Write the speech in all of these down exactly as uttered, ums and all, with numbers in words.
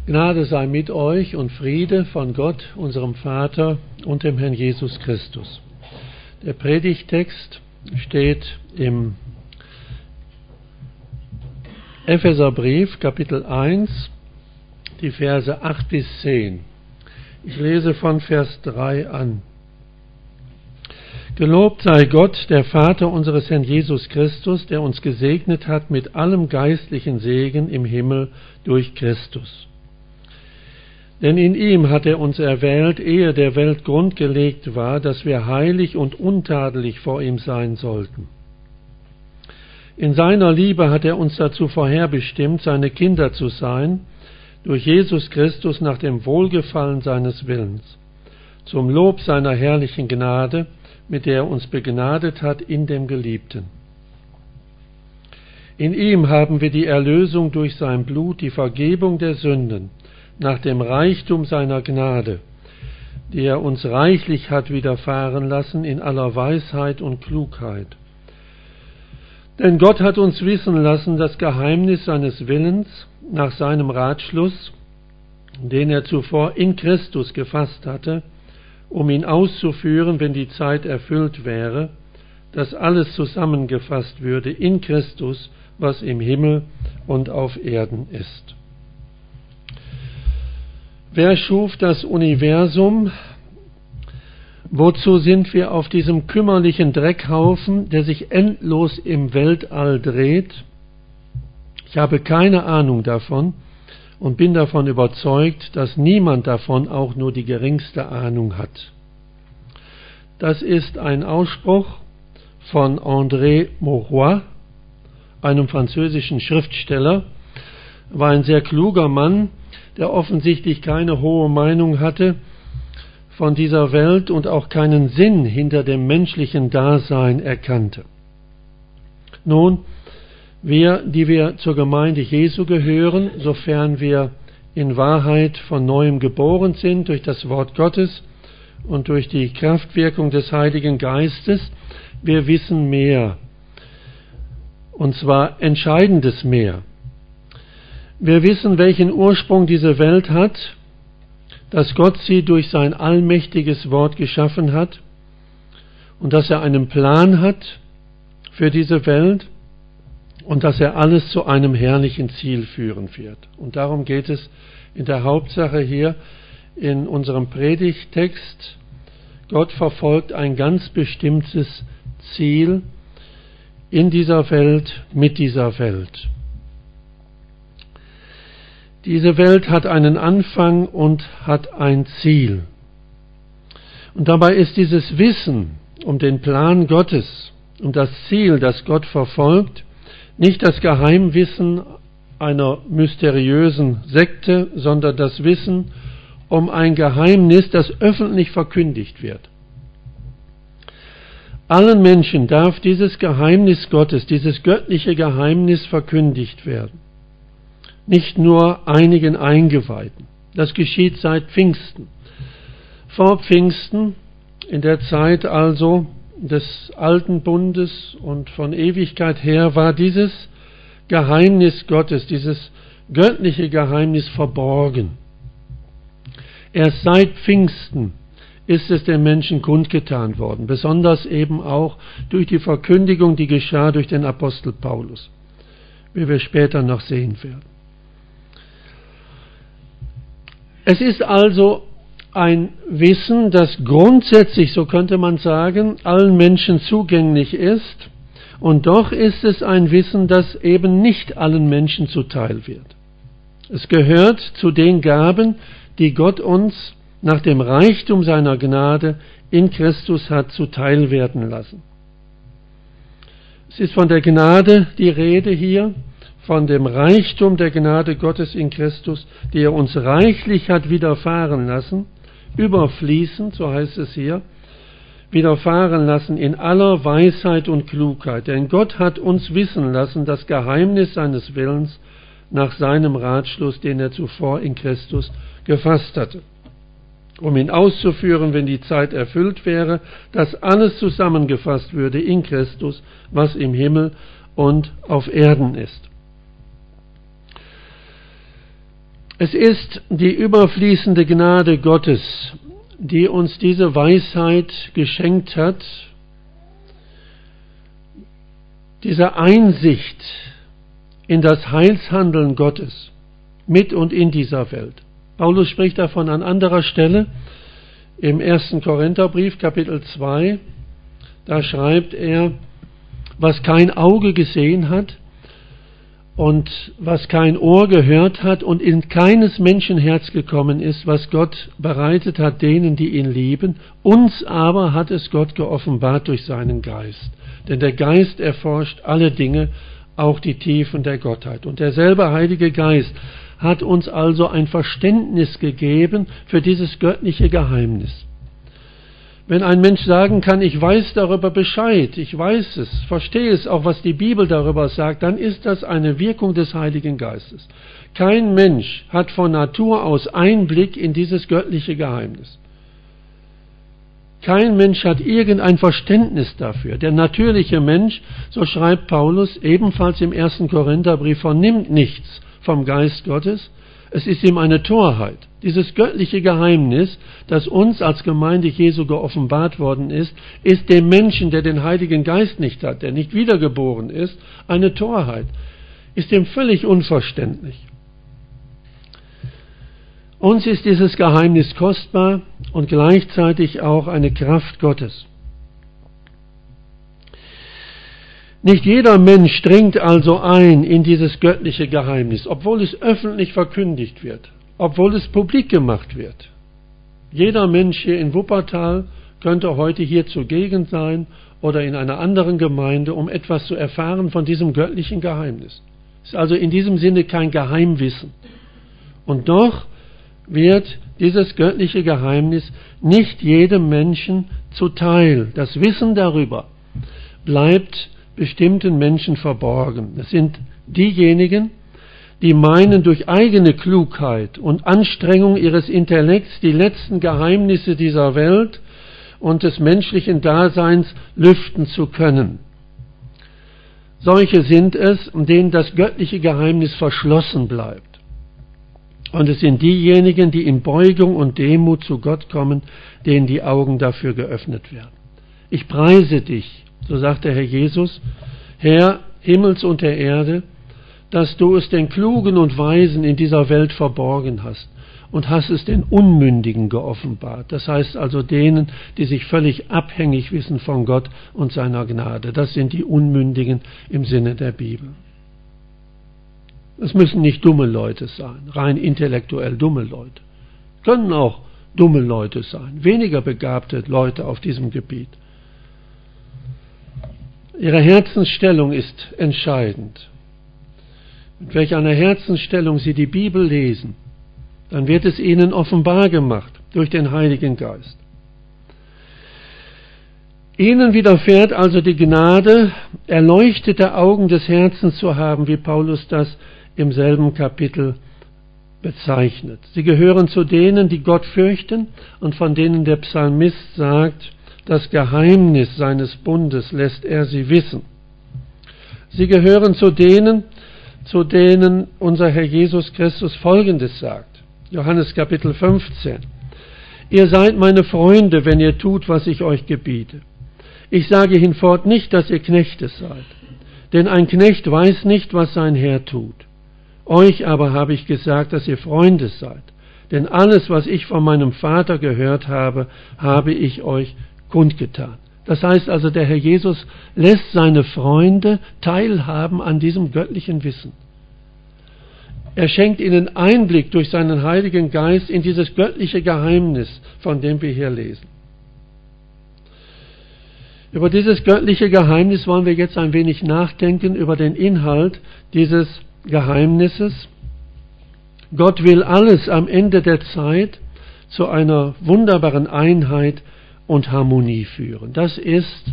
Gnade sei mit euch und Friede von Gott, unserem Vater und dem Herrn Jesus Christus. Der Predigttext steht im Epheserbrief, Kapitel eins, die Verse acht bis zehn. Ich lese von Vers drei an. Gelobt sei Gott, der Vater unseres Herrn Jesus Christus, der uns gesegnet hat mit allem geistlichen Segen im Himmel durch Christus. Denn in ihm hat er uns erwählt, ehe der Welt Grund gelegt war, dass wir heilig und untadelig vor ihm sein sollten. In seiner Liebe hat er uns dazu vorherbestimmt, seine Kinder zu sein, durch Jesus Christus nach dem Wohlgefallen seines Willens, zum Lob seiner herrlichen Gnade, mit der er uns begnadet hat in dem Geliebten. In ihm haben wir die Erlösung durch sein Blut, die Vergebung der Sünden, nach dem Reichtum seiner Gnade, die er uns reichlich hat widerfahren lassen in aller Weisheit und Klugheit. Denn Gott hat uns wissen lassen das Geheimnis seines Willens nach seinem Ratschluss, den er zuvor in Christus gefasst hatte, um ihn auszuführen, wenn die Zeit erfüllt wäre, dass alles zusammengefasst würde in Christus, was im Himmel und auf Erden ist. Wer schuf das Universum? Wozu sind wir auf diesem kümmerlichen Dreckhaufen, der sich endlos im Weltall dreht? Ich habe keine Ahnung davon und bin davon überzeugt, dass niemand davon auch nur die geringste Ahnung hat. Das ist ein Ausspruch von André Maurois, einem französischen Schriftsteller, war ein sehr kluger Mann, der offensichtlich keine hohe Meinung hatte von dieser Welt und auch keinen Sinn hinter dem menschlichen Dasein erkannte. Nun, wir, die wir zur Gemeinde Jesu gehören, sofern wir in Wahrheit von Neuem geboren sind durch das Wort Gottes und durch die Kraftwirkung des Heiligen Geistes, wir wissen mehr, und zwar Entscheidendes mehr. Wir wissen, welchen Ursprung diese Welt hat, dass Gott sie durch sein allmächtiges Wort geschaffen hat und dass er einen Plan hat für diese Welt und dass er alles zu einem herrlichen Ziel führen wird. Und darum geht es in der Hauptsache hier in unserem Predigttext. Gott verfolgt ein ganz bestimmtes Ziel in dieser Welt, mit dieser Welt. Diese Welt hat einen Anfang und hat ein Ziel. Und dabei ist dieses Wissen um den Plan Gottes, um das Ziel, das Gott verfolgt, nicht das Geheimwissen einer mysteriösen Sekte, sondern das Wissen um ein Geheimnis, das öffentlich verkündigt wird. Allen Menschen darf dieses Geheimnis Gottes, dieses göttliche Geheimnis verkündigt werden. Nicht nur einigen Eingeweihten. Das geschieht seit Pfingsten. Vor Pfingsten, in der Zeit also des Alten Bundes und von Ewigkeit her, war dieses Geheimnis Gottes, dieses göttliche Geheimnis verborgen. Erst seit Pfingsten ist es den Menschen kundgetan worden, besonders eben auch durch die Verkündigung, die geschah durch den Apostel Paulus, wie wir später noch sehen werden. Es ist also ein Wissen, das grundsätzlich, so könnte man sagen, allen Menschen zugänglich ist, und doch ist es ein Wissen, das eben nicht allen Menschen zuteil wird. Es gehört zu den Gaben, die Gott uns nach dem Reichtum seiner Gnade in Christus hat zuteil werden lassen. Es ist von der Gnade die Rede hier, von dem Reichtum der Gnade Gottes in Christus, die er uns reichlich hat widerfahren lassen, überfließend, so heißt es hier, widerfahren lassen in aller Weisheit und Klugheit. Denn Gott hat uns wissen lassen das Geheimnis seines Willens nach seinem Ratschluss, den er zuvor in Christus gefasst hatte, um ihn auszuführen, wenn die Zeit erfüllt wäre, dass alles zusammengefasst würde in Christus, was im Himmel und auf Erden ist. Es ist die überfließende Gnade Gottes, die uns diese Weisheit geschenkt hat, diese Einsicht in das Heilshandeln Gottes mit und in dieser Welt. Paulus spricht davon an anderer Stelle im ersten Korintherbrief, Kapitel zwei. Da schreibt er, was kein Auge gesehen hat und was kein Ohr gehört hat und in keines Menschen Herz gekommen ist, was Gott bereitet hat denen, die ihn lieben. Uns aber hat es Gott geoffenbart durch seinen Geist. Denn der Geist erforscht alle Dinge, auch die Tiefen der Gottheit. Und derselbe Heilige Geist hat uns also ein Verständnis gegeben für dieses göttliche Geheimnis. Wenn ein Mensch sagen kann, ich weiß darüber Bescheid, ich weiß es, verstehe es auch, was die Bibel darüber sagt, dann ist das eine Wirkung des Heiligen Geistes. Kein Mensch hat von Natur aus Einblick in dieses göttliche Geheimnis. Kein Mensch hat irgendein Verständnis dafür. Der natürliche Mensch, so schreibt Paulus ebenfalls im ersten Korintherbrief, vernimmt nichts vom Geist Gottes. Es ist ihm eine Torheit. Dieses göttliche Geheimnis, das uns als Gemeinde Jesu geoffenbart worden ist, ist dem Menschen, der den Heiligen Geist nicht hat, der nicht wiedergeboren ist, eine Torheit. Ist ihm völlig unverständlich. Uns ist dieses Geheimnis kostbar und gleichzeitig auch eine Kraft Gottes. Nicht jeder Mensch dringt also ein in dieses göttliche Geheimnis, obwohl es öffentlich verkündigt wird, obwohl es publik gemacht wird. Jeder Mensch hier in Wuppertal könnte heute hier zugegen sein oder in einer anderen Gemeinde, um etwas zu erfahren von diesem göttlichen Geheimnis. Es ist also in diesem Sinne kein Geheimwissen. Und doch wird dieses göttliche Geheimnis nicht jedem Menschen zuteil. Das Wissen darüber bleibt bestimmten Menschen verborgen. Das sind diejenigen, die meinen, durch eigene Klugheit und Anstrengung ihres Intellekts die letzten Geheimnisse dieser Welt und des menschlichen Daseins lüften zu können. Solche sind es, denen das göttliche Geheimnis verschlossen bleibt. Und es sind diejenigen, die in Beugung und Demut zu Gott kommen, denen die Augen dafür geöffnet werden. Ich preise dich, so sagt der Herr Jesus, Herr Himmels und der Erde, dass du es den Klugen und Weisen in dieser Welt verborgen hast und hast es den Unmündigen geoffenbart. Das heißt also denen, die sich völlig abhängig wissen von Gott und seiner Gnade. Das sind die Unmündigen im Sinne der Bibel. Es müssen nicht dumme Leute sein, rein intellektuell dumme Leute. Können auch dumme Leute sein, weniger begabte Leute auf diesem Gebiet. Ihre Herzensstellung ist entscheidend. Mit welch einer Herzensstellung Sie die Bibel lesen, dann wird es Ihnen offenbar gemacht durch den Heiligen Geist. Ihnen widerfährt also die Gnade, erleuchtete Augen des Herzens zu haben, wie Paulus das im selben Kapitel bezeichnet. Sie gehören zu denen, die Gott fürchten und von denen der Psalmist sagt, das Geheimnis seines Bundes lässt er sie wissen. Sie gehören zu denen, zu denen unser Herr Jesus Christus Folgendes sagt. Johannes Kapitel fünfzehn. Ihr seid meine Freunde, wenn ihr tut, was ich euch gebiete. Ich sage hinfort nicht, dass ihr Knechte seid, denn ein Knecht weiß nicht, was sein Herr tut. Euch aber habe ich gesagt, dass ihr Freunde seid, denn alles, was ich von meinem Vater gehört habe, habe ich euch kundgetan. Das heißt also, der Herr Jesus lässt seine Freunde teilhaben an diesem göttlichen Wissen. Er schenkt ihnen Einblick durch seinen Heiligen Geist in dieses göttliche Geheimnis, von dem wir hier lesen. Über dieses göttliche Geheimnis wollen wir jetzt ein wenig nachdenken, über den Inhalt dieses Geheimnisses. Gott will alles am Ende der Zeit zu einer wunderbaren Einheit und Harmonie führen. Das ist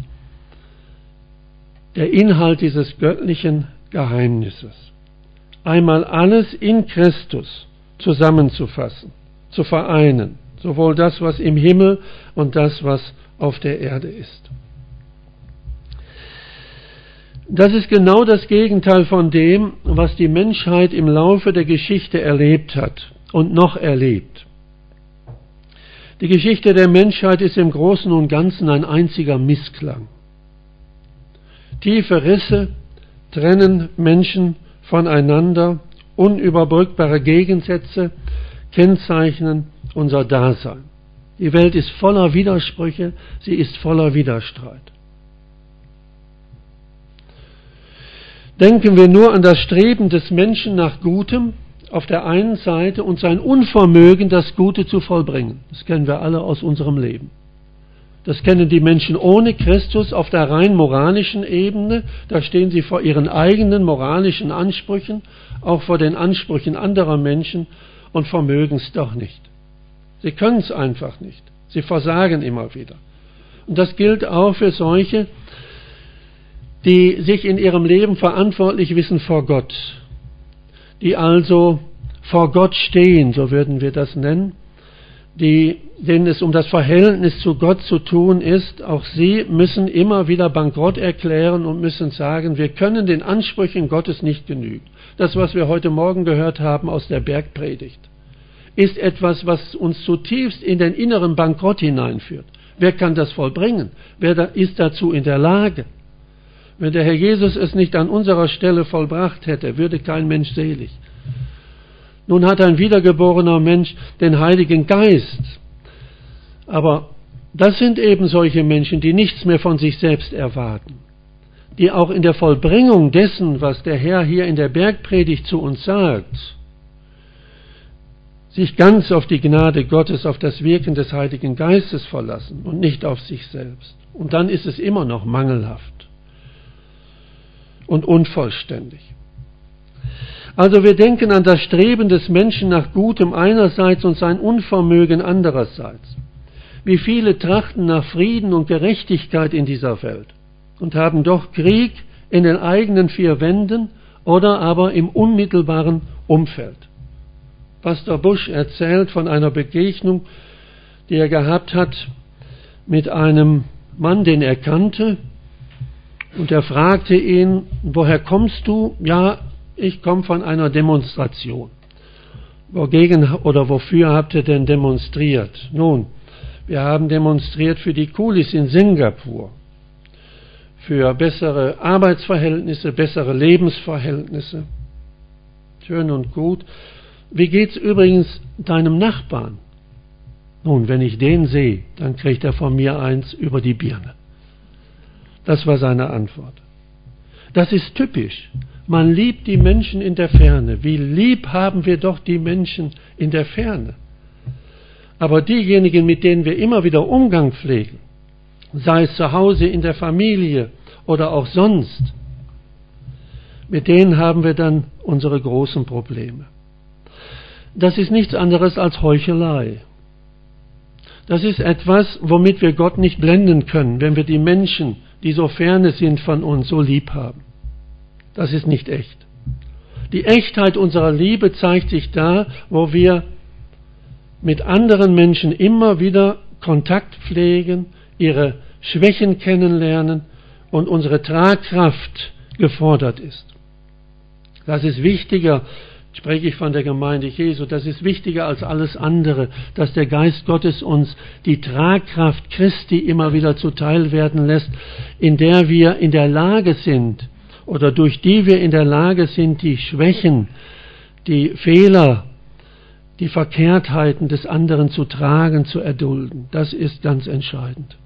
der Inhalt dieses göttlichen Geheimnisses. Einmal alles in Christus zusammenzufassen, zu vereinen, sowohl das, was im Himmel und das, was auf der Erde ist. Das ist genau das Gegenteil von dem, was die Menschheit im Laufe der Geschichte erlebt hat und noch erlebt. Die Geschichte der Menschheit ist im Großen und Ganzen ein einziger Missklang. Tiefe Risse trennen Menschen voneinander, unüberbrückbare Gegensätze kennzeichnen unser Dasein. Die Welt ist voller Widersprüche, sie ist voller Widerstreit. Denken wir nur an das Streben des Menschen nach Gutem auf der einen Seite und sein Unvermögen, das Gute zu vollbringen. Das kennen wir alle aus unserem Leben. Das kennen die Menschen ohne Christus auf der rein moralischen Ebene. Da stehen sie vor ihren eigenen moralischen Ansprüchen, auch vor den Ansprüchen anderer Menschen und vermögen es doch nicht. Sie können es einfach nicht. Sie versagen immer wieder. Und das gilt auch für solche, die sich in ihrem Leben verantwortlich wissen vor Gott, die also vor Gott stehen, so würden wir das nennen, die, denen es um das Verhältnis zu Gott zu tun ist, auch sie müssen immer wieder Bankrott erklären und müssen sagen, wir können den Ansprüchen Gottes nicht genügen. Das, was wir heute Morgen gehört haben aus der Bergpredigt, ist etwas, was uns zutiefst in den inneren Bankrott hineinführt. Wer kann das vollbringen? Wer da, ist dazu in der Lage? Wenn der Herr Jesus es nicht an unserer Stelle vollbracht hätte, würde kein Mensch selig. Nun hat ein wiedergeborener Mensch den Heiligen Geist. Aber das sind eben solche Menschen, die nichts mehr von sich selbst erwarten, die auch in der Vollbringung dessen, was der Herr hier in der Bergpredigt zu uns sagt, sich ganz auf die Gnade Gottes, auf das Wirken des Heiligen Geistes verlassen und nicht auf sich selbst. Und dann ist es immer noch mangelhaft und unvollständig. Also wir denken an das Streben des Menschen nach Gutem einerseits und sein Unvermögen andererseits. Wie viele trachten nach Frieden und Gerechtigkeit in dieser Welt und haben doch Krieg in den eigenen vier Wänden oder aber im unmittelbaren Umfeld. Pastor Busch erzählt von einer Begegnung, die er gehabt hat mit einem Mann, den er kannte, und er fragte ihn, woher kommst du? Ja, ich komme von einer Demonstration. Wogegen oder wofür habt ihr denn demonstriert? Nun, wir haben demonstriert für die Coolies in Singapur, für bessere Arbeitsverhältnisse, bessere Lebensverhältnisse. Schön und gut. Wie geht's übrigens deinem Nachbarn? Nun, wenn ich den sehe, dann kriegt er von mir eins über die Birne. Das war seine Antwort. Das ist typisch. Man liebt die Menschen in der Ferne. Wie lieb haben wir doch die Menschen in der Ferne. Aber diejenigen, mit denen wir immer wieder Umgang pflegen, sei es zu Hause, in der Familie oder auch sonst, mit denen haben wir dann unsere großen Probleme. Das ist nichts anderes als Heuchelei. Das ist etwas, womit wir Gott nicht blenden können, wenn wir die Menschen, die so ferne sind von uns, so lieb haben. Das ist nicht echt. Die Echtheit unserer Liebe zeigt sich da, wo wir mit anderen Menschen immer wieder Kontakt pflegen, ihre Schwächen kennenlernen und unsere Tragkraft gefordert ist. Das ist wichtiger, spreche ich von der Gemeinde Jesu, das ist wichtiger als alles andere, dass der Geist Gottes uns die Tragkraft Christi immer wieder zuteil werden lässt, in der wir in der Lage sind oder durch die wir in der Lage sind, die Schwächen, die Fehler, die Verkehrtheiten des anderen zu tragen, zu erdulden. Das ist ganz entscheidend.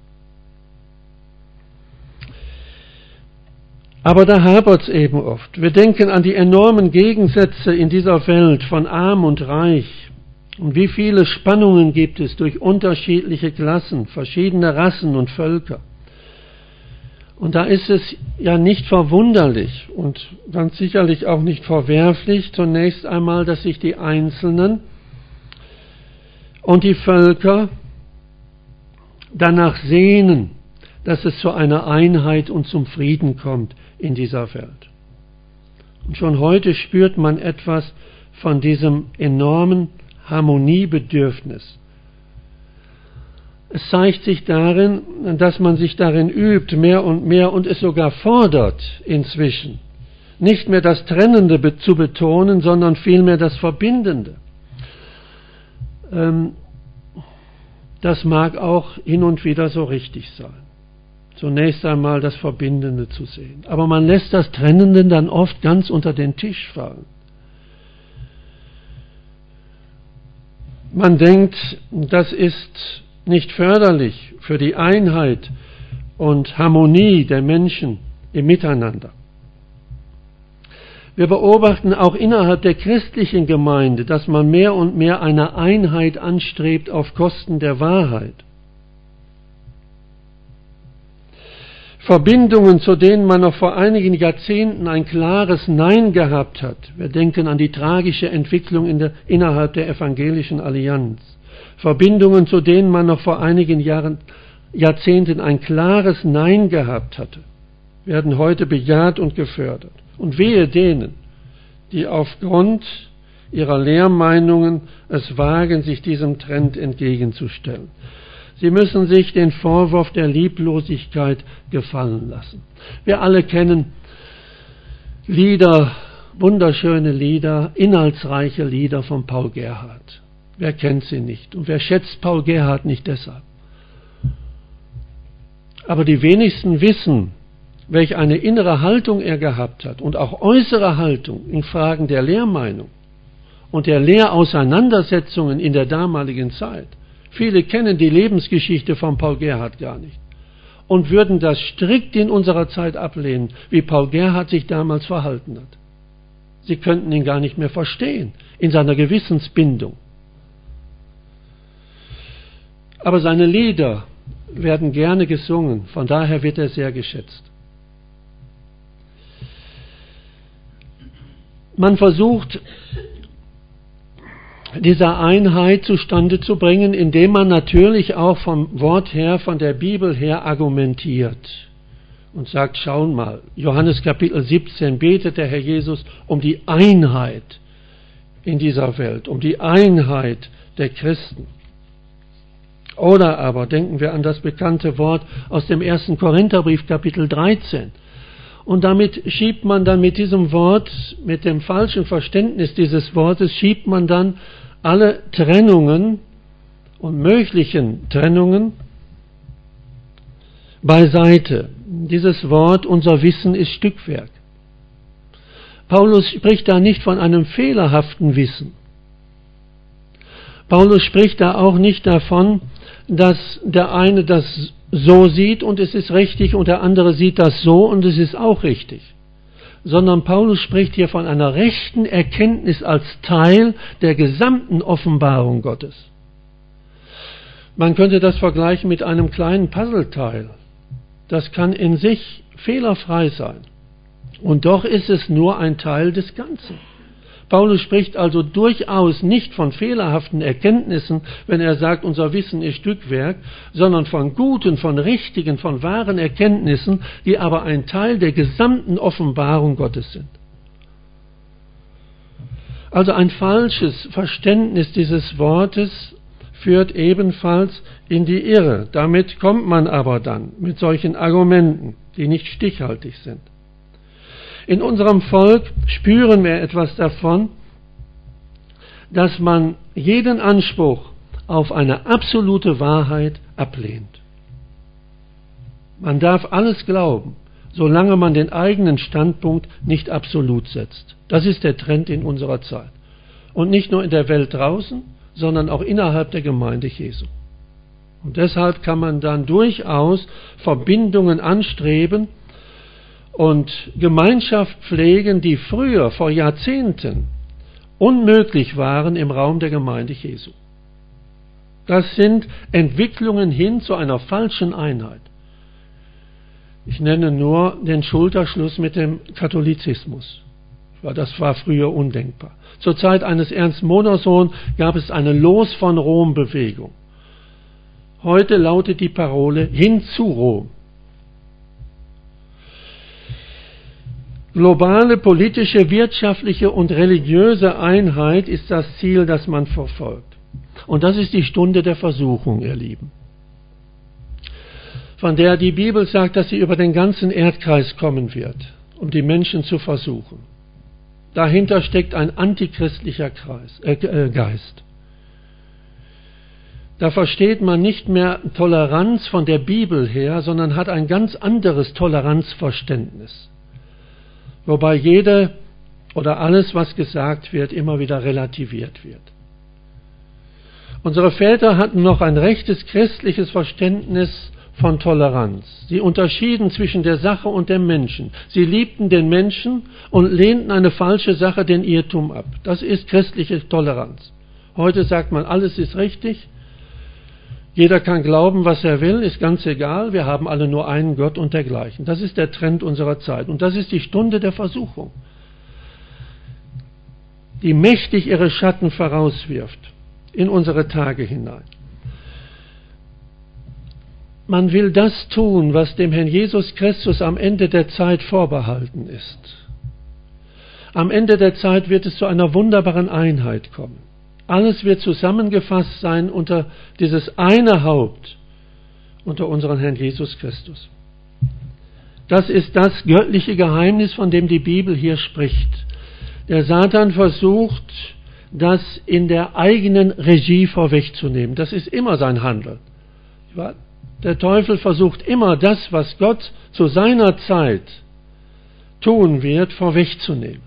Aber da hapert es eben oft. Wir denken an die enormen Gegensätze in dieser Welt von arm und reich. Und wie viele Spannungen gibt es durch unterschiedliche Klassen, verschiedene Rassen und Völker. Und da ist es ja nicht verwunderlich und ganz sicherlich auch nicht verwerflich, zunächst einmal, dass sich die Einzelnen und die Völker danach sehnen, dass es zu einer Einheit und zum Frieden kommt in dieser Welt. Und schon heute spürt man etwas von diesem enormen Harmoniebedürfnis, Es zeigt sich darin, dass man sich darin übt, mehr und mehr und es sogar fordert inzwischen, nicht mehr das Trennende be- zu betonen, sondern vielmehr das Verbindende. Ähm, das mag auch hin und wieder so richtig sein. Zunächst einmal das Verbindende zu sehen. Aber man lässt das Trennende dann oft ganz unter den Tisch fallen. Man denkt, das ist nicht förderlich für die Einheit und Harmonie der Menschen im Miteinander. Wir beobachten auch innerhalb der christlichen Gemeinde, dass man mehr und mehr eine Einheit anstrebt auf Kosten der Wahrheit. Verbindungen, zu denen man noch vor einigen Jahrzehnten ein klares Nein gehabt hat. Wir denken an die tragische Entwicklung in der, innerhalb der Evangelischen Allianz. Verbindungen, zu denen man noch vor einigen Jahren, Jahrzehnten ein klares Nein gehabt hatte, werden heute bejaht und gefördert. Und wehe denen, die aufgrund ihrer Lehrmeinungen es wagen, sich diesem Trend entgegenzustellen. Sie müssen sich den Vorwurf der Lieblosigkeit gefallen lassen. Wir alle kennen Lieder, wunderschöne Lieder, inhaltsreiche Lieder von Paul Gerhardt. Wer kennt sie nicht? Und wer schätzt Paul Gerhardt nicht deshalb? Aber die wenigsten wissen, welch eine innere Haltung er gehabt hat und auch äußere Haltung in Fragen der Lehrmeinung und der Lehrauseinandersetzungen in der damaligen Zeit. Viele kennen die Lebensgeschichte von Paul Gerhardt gar nicht und würden das strikt in unserer Zeit ablehnen, wie Paul Gerhardt sich damals verhalten hat. Sie könnten ihn gar nicht mehr verstehen in seiner Gewissensbindung. Aber seine Lieder werden gerne gesungen, von daher wird er sehr geschätzt. Man versucht, diese Einheit zustande zu bringen, indem man natürlich auch vom Wort her, von der Bibel her argumentiert und sagt, schauen mal, Johannes Kapitel siebzehn betet der Herr Jesus um die Einheit in dieser Welt, um die Einheit der Christen. Oder aber denken wir an das bekannte Wort aus dem ersten Korintherbrief, Kapitel dreizehn. Und damit schiebt man dann mit diesem Wort, mit dem falschen Verständnis dieses Wortes, schiebt man dann alle Trennungen und möglichen Trennungen beiseite. Dieses Wort, unser Wissen ist Stückwerk. Paulus spricht da nicht von einem fehlerhaften Wissen. Paulus spricht da auch nicht davon, dass der eine das so sieht und es ist richtig und der andere sieht das so und es ist auch richtig. Sondern Paulus spricht hier von einer rechten Erkenntnis als Teil der gesamten Offenbarung Gottes. Man könnte das vergleichen mit einem kleinen Puzzleteil. Das kann in sich fehlerfrei sein. Und doch ist es nur ein Teil des Ganzen. Paulus spricht also durchaus nicht von fehlerhaften Erkenntnissen, wenn er sagt, unser Wissen ist Stückwerk, sondern von guten, von richtigen, von wahren Erkenntnissen, die aber ein Teil der gesamten Offenbarung Gottes sind. Also ein falsches Verständnis dieses Wortes führt ebenfalls in die Irre. Damit kommt man aber dann mit solchen Argumenten, die nicht stichhaltig sind. In unserem Volk spüren wir etwas davon, dass man jeden Anspruch auf eine absolute Wahrheit ablehnt. Man darf alles glauben, solange man den eigenen Standpunkt nicht absolut setzt. Das ist der Trend in unserer Zeit. Und nicht nur in der Welt draußen, sondern auch innerhalb der Gemeinde Jesu. Und deshalb kann man dann durchaus Verbindungen anstreben, und Gemeinschaft pflegen, die früher, vor Jahrzehnten, unmöglich waren im Raum der Gemeinde Jesu. Das sind Entwicklungen hin zu einer falschen Einheit. Ich nenne nur den Schulterschluss mit dem Katholizismus. Das war früher undenkbar. Zur Zeit eines Ernst Modersohn gab es eine Los von Rom-Bewegung. Heute lautet die Parole hin zu Rom. Globale politische, wirtschaftliche und religiöse Einheit ist das Ziel, das man verfolgt. Und das ist die Stunde der Versuchung, ihr Lieben. von der die Bibel sagt, dass sie über den ganzen Erdkreis kommen wird, um die Menschen zu versuchen. Dahinter steckt ein antichristlicher Kreis, äh, äh, Geist. Da versteht man nicht mehr Toleranz von der Bibel her, sondern hat ein ganz anderes Toleranzverständnis. Wobei jede oder alles, was gesagt wird, immer wieder relativiert wird. Unsere Väter hatten noch ein rechtes christliches Verständnis von Toleranz. Sie unterschieden zwischen der Sache und dem Menschen. Sie liebten den Menschen und lehnten eine falsche Sache, den Irrtum, ab. Das ist christliche Toleranz. Heute sagt man, alles ist richtig. Jeder kann glauben, was er will, ist ganz egal. Wir haben alle nur einen Gott und dergleichen. Das ist der Trend unserer Zeit. Und das ist die Stunde der Versuchung, die mächtig ihre Schatten vorauswirft in unsere Tage hinein. Man will das tun, was dem Herrn Jesus Christus am Ende der Zeit vorbehalten ist. Am Ende der Zeit wird es zu einer wunderbaren Einheit kommen. Alles wird zusammengefasst sein unter dieses eine Haupt, unter unseren Herrn Jesus Christus. Das ist das göttliche Geheimnis, von dem die Bibel hier spricht. Der Satan versucht, das in der eigenen Regie vorwegzunehmen. Das ist immer sein Handeln. Der Teufel versucht immer, das, was Gott zu seiner Zeit tun wird, vorwegzunehmen.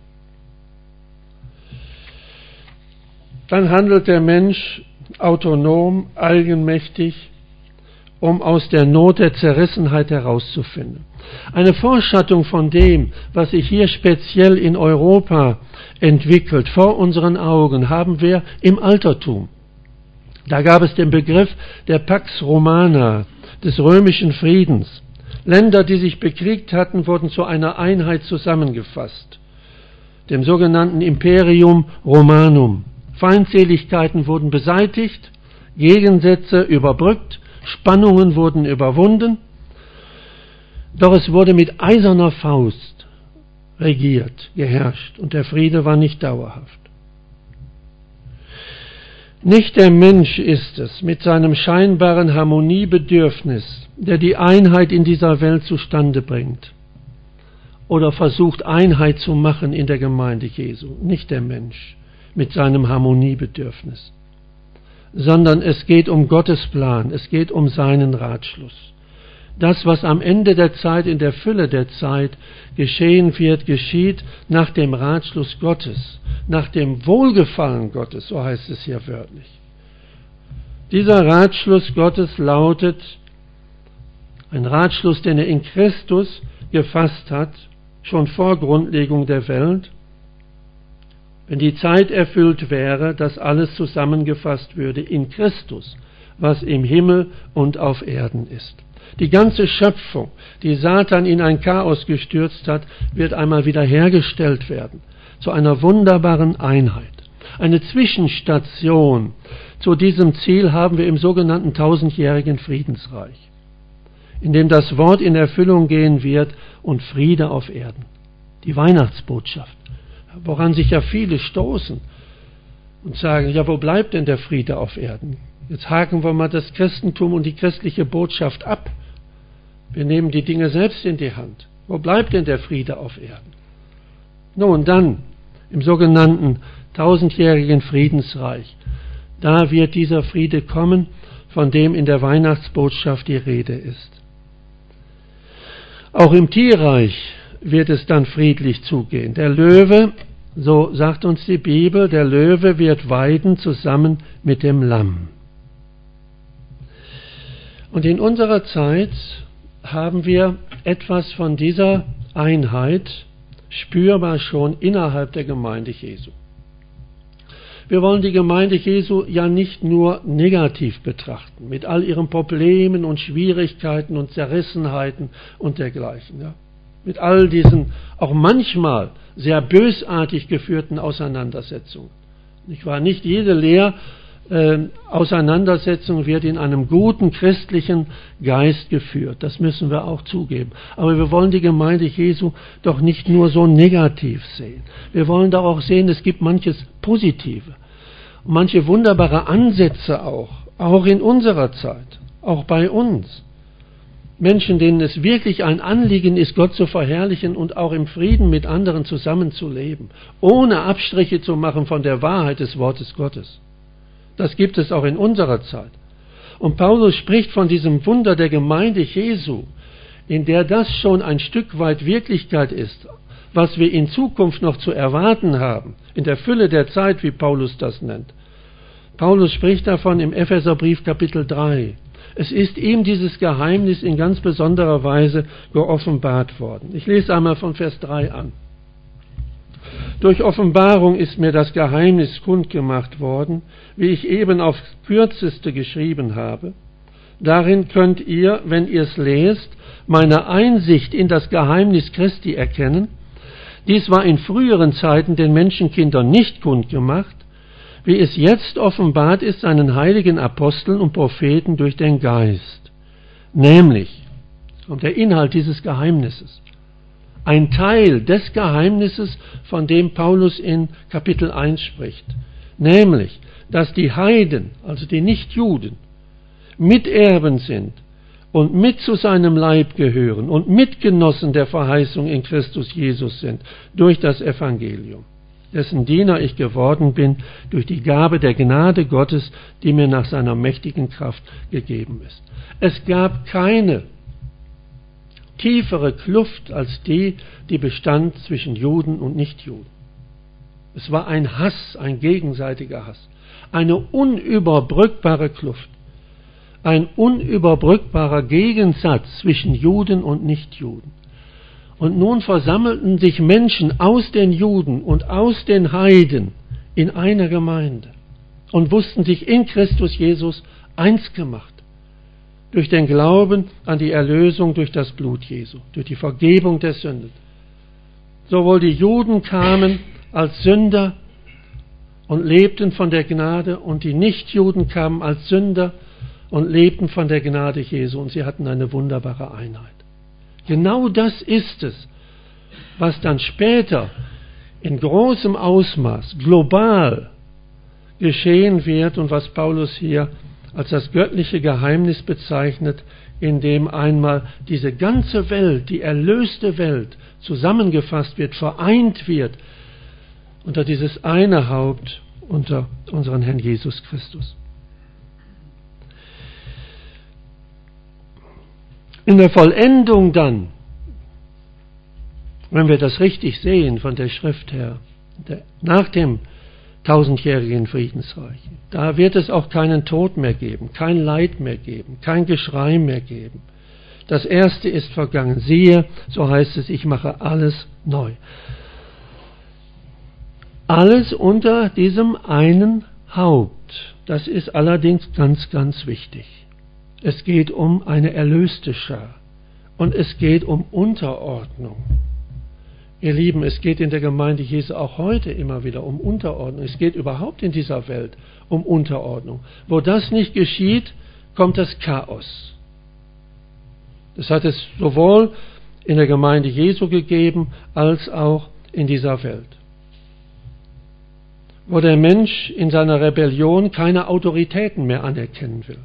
Dann handelt der Mensch autonom, eigenmächtig, um aus der Not der Zerrissenheit herauszufinden. Eine Vorschattung von dem, was sich hier speziell in Europa entwickelt, vor unseren Augen, haben wir im Altertum. Da gab es den Begriff der Pax Romana, des römischen Friedens. Länder, die sich bekriegt hatten, wurden zu einer Einheit zusammengefasst, dem sogenannten Imperium Romanum. Feindseligkeiten wurden beseitigt, Gegensätze überbrückt, Spannungen wurden überwunden, doch es wurde mit eiserner Faust regiert, geherrscht, und der Friede war nicht dauerhaft. Nicht der Mensch ist es mit seinem scheinbaren Harmoniebedürfnis, der die Einheit in dieser Welt zustande bringt oder versucht, Einheit zu machen in der Gemeinde Jesu. Nicht der Mensch mit seinem Harmoniebedürfnis, sondern es geht um Gottes Plan, es geht um seinen Ratschluss. Das, was am Ende der Zeit, in der Fülle der Zeit geschehen wird, geschieht nach dem Ratschluss Gottes, nach dem Wohlgefallen Gottes, so heißt es hier wörtlich. Dieser Ratschluss Gottes lautet, ein Ratschluss, den er in Christus gefasst hat, schon vor Grundlegung der Welt, wenn die Zeit erfüllt wäre, dass alles zusammengefasst würde in Christus, was im Himmel und auf Erden ist. Die ganze Schöpfung, die Satan in ein Chaos gestürzt hat, wird einmal wiederhergestellt werden, zu einer wunderbaren Einheit. Eine Zwischenstation zu diesem Ziel haben wir im sogenannten tausendjährigen Friedensreich, in dem das Wort in Erfüllung gehen wird und Friede auf Erden. Die Weihnachtsbotschaft, woran sich ja viele stoßen und sagen, ja, wo bleibt denn der Friede auf Erden? Jetzt haken wir mal das Christentum und die christliche Botschaft ab. Wir nehmen die Dinge selbst in die Hand. Wo bleibt denn der Friede auf Erden? Nun, dann, im sogenannten tausendjährigen Friedensreich, da wird dieser Friede kommen, von dem in der Weihnachtsbotschaft die Rede ist. Auch im Tierreich wird es dann friedlich zugehen. Der Löwe, so sagt uns die Bibel, der Löwe wird weiden zusammen mit dem Lamm. Und in unserer Zeit haben wir etwas von dieser Einheit spürbar schon innerhalb der Gemeinde Jesu. Wir wollen die Gemeinde Jesu ja nicht nur negativ betrachten, mit all ihren Problemen und Schwierigkeiten und Zerrissenheiten und dergleichen. Ja. Mit all diesen auch manchmal sehr bösartig geführten Auseinandersetzungen. Nicht wahr? Nicht jede Lehr Äh, Auseinandersetzung wird in einem guten christlichen Geist geführt. Das müssen wir auch zugeben. Aber wir wollen die Gemeinde Jesu doch nicht nur so negativ sehen. Wir wollen doch auch sehen, es gibt manches Positive. Und manche wunderbare Ansätze auch, auch in unserer Zeit, auch bei uns. Menschen, denen es wirklich ein Anliegen ist, Gott zu verherrlichen und auch im Frieden mit anderen zusammenzuleben, ohne Abstriche zu machen von der Wahrheit des Wortes Gottes. Das gibt es auch in unserer Zeit. Und Paulus spricht von diesem Wunder der Gemeinde Jesu, in der das schon ein Stück weit Wirklichkeit ist, was wir in Zukunft noch zu erwarten haben, in der Fülle der Zeit, wie Paulus das nennt. Paulus spricht davon im Epheserbrief Kapitel drei. Es ist ihm dieses Geheimnis in ganz besonderer Weise geoffenbart worden. Ich lese einmal von Vers drei an. Durch Offenbarung ist mir das Geheimnis kundgemacht worden, wie ich eben aufs Kürzeste geschrieben habe. Darin könnt ihr, wenn ihr es lest, meine Einsicht in das Geheimnis Christi erkennen. Dies war in früheren Zeiten den Menschenkindern nicht kundgemacht, wie es jetzt offenbart ist seinen heiligen Aposteln und Propheten durch den Geist. Nämlich, und der Inhalt dieses Geheimnisses, ein Teil des Geheimnisses, von dem Paulus in Kapitel eins spricht, nämlich, dass die Heiden, also die Nichtjuden, Miterben sind und mit zu seinem Leib gehören und Mitgenossen der Verheißung in Christus Jesus sind, durch das Evangelium, dessen Diener ich geworden bin, durch die Gabe der Gnade Gottes, die mir nach seiner mächtigen Kraft gegeben ist. Es gab keine tiefere Kluft als die, die bestand zwischen Juden und Nichtjuden. Es war ein Hass, ein gegenseitiger Hass, eine unüberbrückbare Kluft, ein unüberbrückbarer Gegensatz zwischen Juden und Nichtjuden. Und nun versammelten sich Menschen aus den Juden und aus den Heiden in einer Gemeinde und wussten sich in Christus Jesus eins gemacht. Durch den Glauben an die Erlösung durch das Blut Jesu, durch die Vergebung der Sünden. Sowohl die Juden kamen als Sünder und lebten von der Gnade, und die Nichtjuden kamen als Sünder und lebten von der Gnade Jesu, und sie hatten eine wunderbare Einheit. Genau das ist es, was dann später in großem Ausmaß, global geschehen wird und was Paulus hier als das göttliche Geheimnis bezeichnet, in dem einmal diese ganze Welt, die erlöste Welt, zusammengefasst wird, vereint wird unter dieses eine Haupt, unter unseren Herrn Jesus Christus. In der Vollendung dann, wenn wir das richtig sehen von der Schrift her, der, nach dem tausendjährigen Friedensreich, da wird es auch keinen Tod mehr geben, kein Leid mehr geben, kein Geschrei mehr geben. Das Erste ist vergangen. Siehe, so heißt es, ich mache alles neu. Alles unter diesem einen Haupt. Das ist allerdings ganz, ganz wichtig. Es geht um eine erlöste Schar und es geht um Unterordnung. Ihr Lieben, es geht in der Gemeinde Jesu auch heute immer wieder um Unterordnung. Es geht überhaupt in dieser Welt um Unterordnung. Wo das nicht geschieht, kommt das Chaos. Das hat es sowohl in der Gemeinde Jesu gegeben, als auch in dieser Welt. Wo der Mensch in seiner Rebellion keine Autoritäten mehr anerkennen will.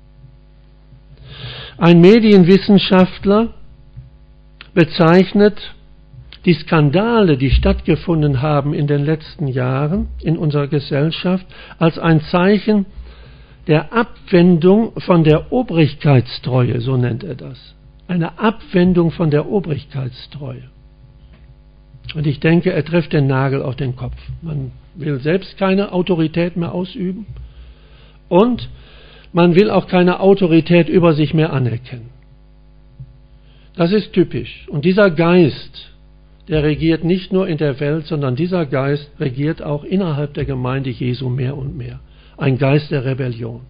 Ein Medienwissenschaftler bezeichnet die Skandale, die stattgefunden haben in den letzten Jahren in unserer Gesellschaft, als ein Zeichen der Abwendung von der Obrigkeitstreue, so nennt er das. Eine Abwendung von der Obrigkeitstreue. Und ich denke, er trifft den Nagel auf den Kopf. Man will selbst keine Autorität mehr ausüben und man will auch keine Autorität über sich mehr anerkennen. Das ist typisch. Und dieser Geist, der regiert nicht nur in der Welt, sondern dieser Geist regiert auch innerhalb der Gemeinde Jesu mehr und mehr. Ein Geist der Rebellion.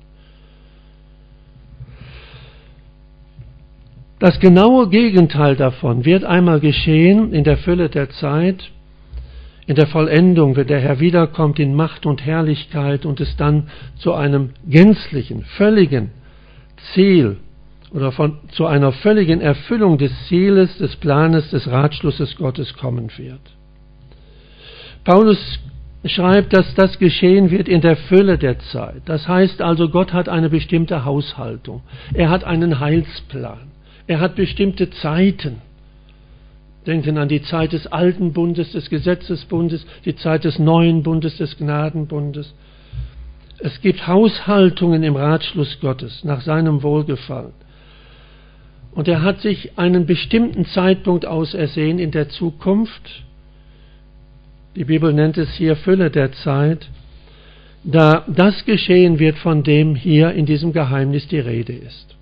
Das genaue Gegenteil davon wird einmal geschehen in der Fülle der Zeit, in der Vollendung, wenn der Herr wiederkommt in Macht und Herrlichkeit und es dann zu einem gänzlichen, völligen Ziel oder von, zu einer völligen Erfüllung des Zieles, des Planes, des Ratschlusses Gottes kommen wird. Paulus schreibt, dass das geschehen wird in der Fülle der Zeit. Das heißt also, Gott hat eine bestimmte Haushaltung. Er hat einen Heilsplan. Er hat bestimmte Zeiten. Denken an die Zeit des alten Bundes, des Gesetzesbundes, die Zeit des neuen Bundes, des Gnadenbundes. Es gibt Haushaltungen im Ratschluss Gottes nach seinem Wohlgefallen. Und er hat sich einen bestimmten Zeitpunkt ausersehen in der Zukunft. Die Bibel nennt es hier Fülle der Zeit, da das geschehen wird, von dem hier in diesem Geheimnis die Rede ist.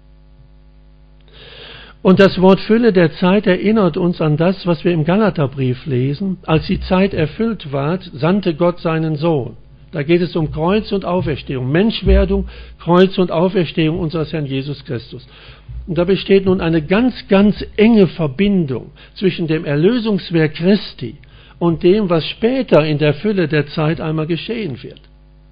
Und das Wort Fülle der Zeit erinnert uns an das, was wir im Galaterbrief lesen. Als die Zeit erfüllt ward, sandte Gott seinen Sohn. Da geht es um Kreuz und Auferstehung, Menschwerdung, Kreuz und Auferstehung unseres Herrn Jesus Christus. Und da besteht nun eine ganz, ganz enge Verbindung zwischen dem Erlösungswerk Christi und dem, was später in der Fülle der Zeit einmal geschehen wird.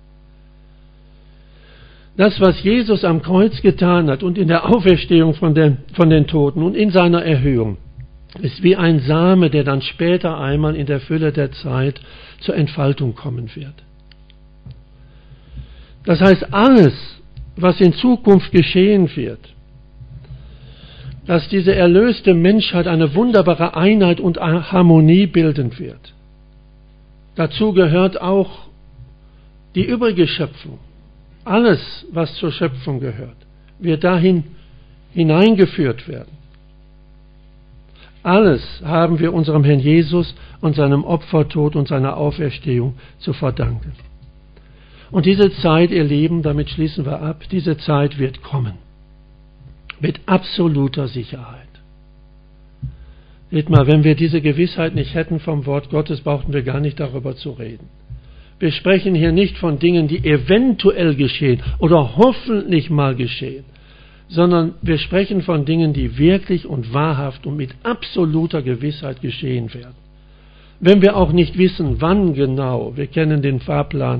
Das, was Jesus am Kreuz getan hat und in der Auferstehung von den, von den Toten und in seiner Erhöhung, ist wie ein Same, der dann später einmal in der Fülle der Zeit zur Entfaltung kommen wird. Das heißt, alles, was in Zukunft geschehen wird, dass diese erlöste Menschheit eine wunderbare Einheit und Harmonie bilden wird. Dazu gehört auch die übrige Schöpfung. Alles, was zur Schöpfung gehört, wird dahin hineingeführt werden. Alles haben wir unserem Herrn Jesus und seinem Opfertod und seiner Auferstehung zu verdanken. Und diese Zeit, ihr Lieben, damit schließen wir ab, diese Zeit wird kommen. Mit absoluter Sicherheit. Seht mal, wenn wir diese Gewissheit nicht hätten vom Wort Gottes, brauchten wir gar nicht darüber zu reden. Wir sprechen hier nicht von Dingen, die eventuell geschehen oder hoffentlich mal geschehen, sondern wir sprechen von Dingen, die wirklich und wahrhaft und mit absoluter Gewissheit geschehen werden. Wenn wir auch nicht wissen, wann genau, wir kennen den Fahrplan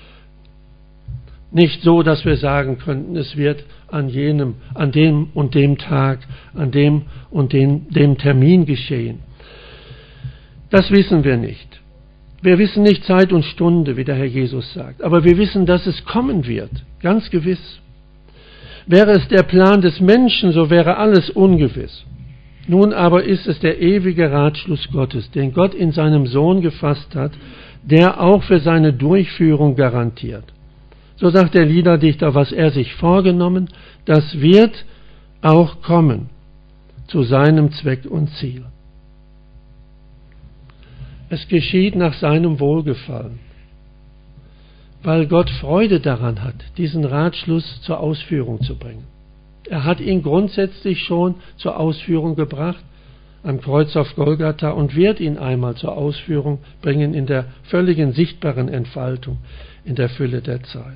nicht so, dass wir sagen könnten, es wird an jenem, an dem und dem Tag, an dem und dem, dem Termin geschehen. Das wissen wir nicht. Wir wissen nicht Zeit und Stunde, wie der Herr Jesus sagt, aber wir wissen, dass es kommen wird, ganz gewiss. Wäre es der Plan des Menschen, so wäre alles ungewiss. Nun aber ist es der ewige Ratschluss Gottes, den Gott in seinem Sohn gefasst hat, der auch für seine Durchführung garantiert. So sagt der Liederdichter, was er sich vorgenommen, das wird auch kommen zu seinem Zweck und Ziel. Es geschieht nach seinem Wohlgefallen, weil Gott Freude daran hat, diesen Ratschluss zur Ausführung zu bringen. Er hat ihn grundsätzlich schon zur Ausführung gebracht am Kreuz auf Golgatha und wird ihn einmal zur Ausführung bringen in der völligen sichtbaren Entfaltung, in der Fülle der Zeit.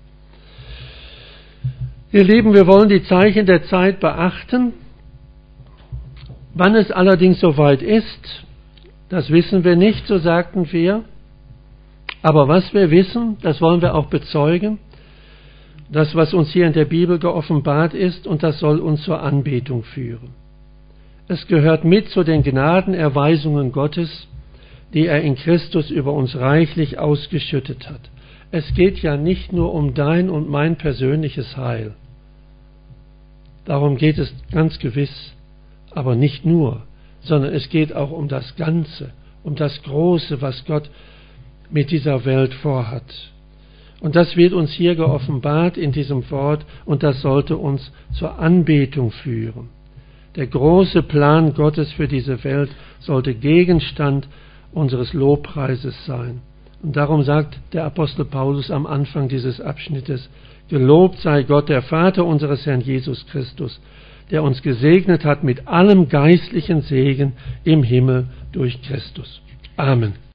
Ihr Lieben, wir wollen die Zeichen der Zeit beachten. Wann es allerdings soweit ist, das wissen wir nicht, so sagten wir. Aber was wir wissen, das wollen wir auch bezeugen. Das, was uns hier in der Bibel geoffenbart ist, und das soll uns zur Anbetung führen. Es gehört mit zu den Gnadenerweisungen Gottes, die er in Christus über uns reichlich ausgeschüttet hat. Es geht ja nicht nur um dein und mein persönliches Heil. Darum geht es ganz gewiss, aber nicht nur, sondern es geht auch um das Ganze, um das Große, was Gott mit dieser Welt vorhat. Und das wird uns hier geoffenbart in diesem Wort, und das sollte uns zur Anbetung führen. Der große Plan Gottes für diese Welt sollte Gegenstand unseres Lobpreises sein. Und darum sagt der Apostel Paulus am Anfang dieses Abschnittes: Gelobt sei Gott, der Vater unseres Herrn Jesus Christus, der uns gesegnet hat mit allem geistlichen Segen im Himmel durch Christus. Amen.